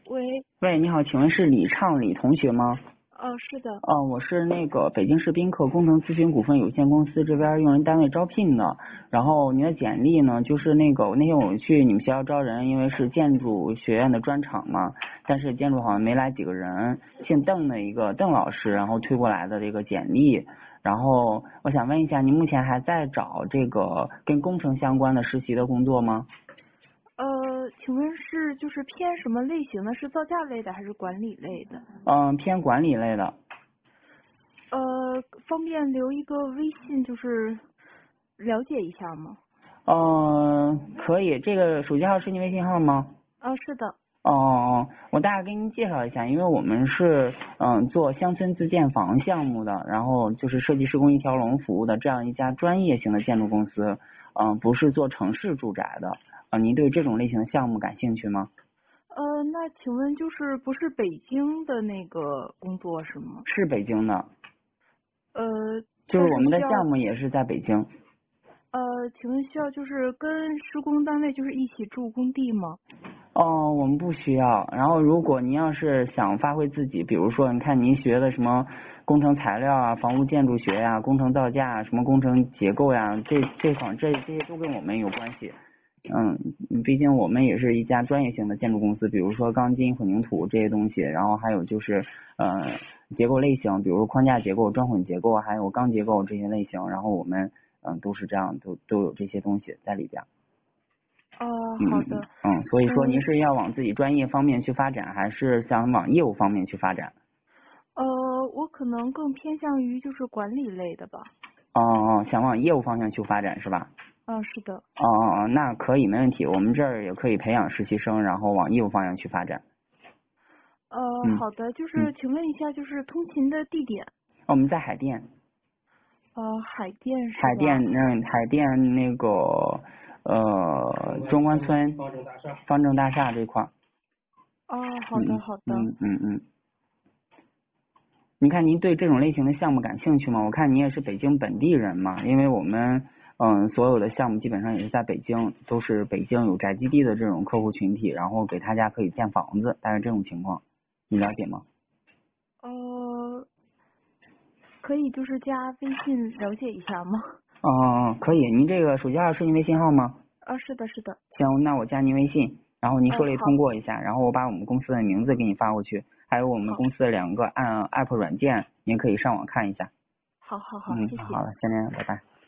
喂， 喂，你好，请问是李畅李同学吗？ 是的。 我是那个北京市宾客工程咨询股份有限公司这边用人单位招聘的。然后你的简历呢，就是那天我去你们学校招人，因为是建筑学院的专场嘛，但是建筑好像没来几个人，姓邓的一个邓老师，然后推过来的这个简历。然后我想问一下，您目前还在找这个跟工程相关的实习的工作吗？ 请问是就是偏什么类型的？是造价类的还是管理类的？ 偏管理类的。 方便留一个微信，就是了解一下吗？ 可以，这个手机号是你微信号吗？ 是的。 我大概给您介绍一下，因为我们是做乡村自建房项目的，然后就是设计施工一条龙服务的这样一家专业型的建筑公司，不是做城市住宅的。您对这种类型的项目感兴趣吗？ 那请问就是不是北京的那个工作是吗？ 是北京的。就是但是我们的需要项目也是在北京。 请问需要就是跟施工单位就是一起住工地吗？ 我们不需要。然后如果您要是想发挥自己，比如说你看您学的什么工程材料啊、房屋建筑学呀、工程造价、什么工程结构呀，这些都跟我们有关系。毕竟我们也是一家专业性的建筑公司，比如说钢筋、混凝土这些东西，然后还有就是结构类型，比如框架结构、砖混结构，还有钢结构这些类型，然后我们都是这样，都有这些东西在里边。 好的。 所以说您是要往自己专业方面去发展，还是想往业务方面去发展？ 我可能更偏向于就是管理类的吧。 想往业务方向去发展是吧？ 是的。 那可以，没问题。我们这儿也可以培养实习生，然后往业务方向去发展。 好的，就是请问一下，就是通勤的地点？ 我们在海淀。 海淀是吧？ 海淀那个中关村方正大厦这块。 好的好的。 你看您对这种类型的项目感兴趣吗？我看你也是北京本地人嘛，因为我们所有的项目基本上也是在北京，都是北京有宅基地的这种客户群体，然后给他家可以建房子，大概这种情况，你了解吗？ 可以就是加微信了解一下吗？ 可以。您这个手机号是您微信号吗？ 是的是的。 行，那我加您微信，然后您受理通过一下，然后我把我们公司的名字给你发过去，还有我们公司的2个app 软件，您可以上网看一下。 好，谢谢。 好了，先这样，拜拜。